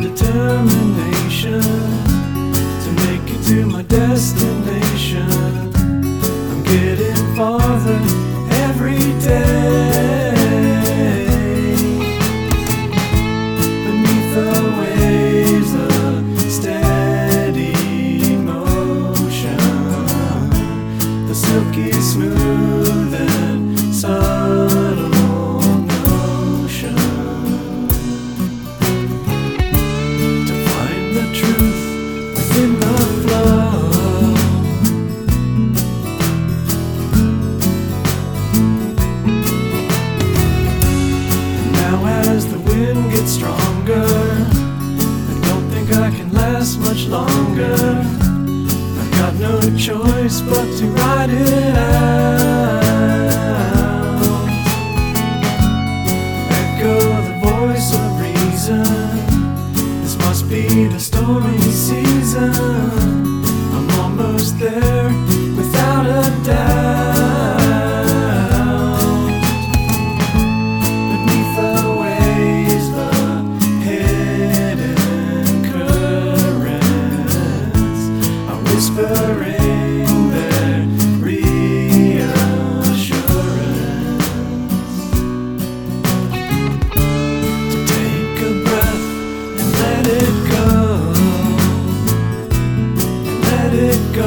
determination to make it to my destination. I'm getting farther every day. Beneath the waves, a steady motion, the silky smooth and subtle notion to find the truth within the flow. And now as the wind gets stronger, I don't think I can last much longer. I've got no choice but to ride it out. Echo the voice of reason. This must be the stormy season. I'm almost there without a doubt. Beneath the waves, the hidden currents are whispering their reassurance. To take a breath and let it go, and let it go.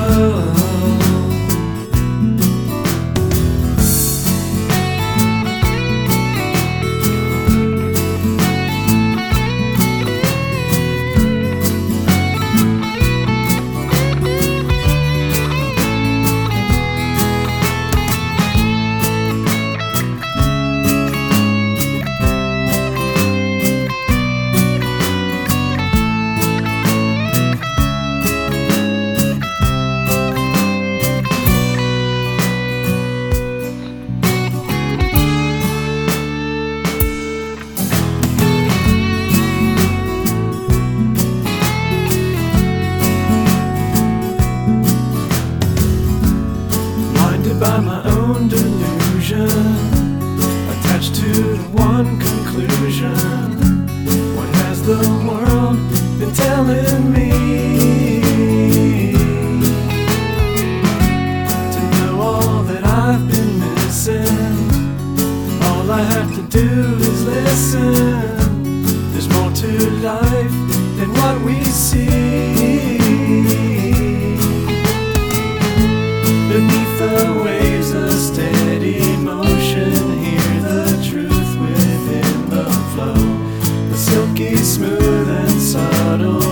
By my own delusion, attached to one conclusion. What has the world been telling me? To know all that I've been missing, all I have to do is listen. There's more to life than what we see. Beneath the waves, a steady motion. Hear the truth within the flow. The silky smooth and subtle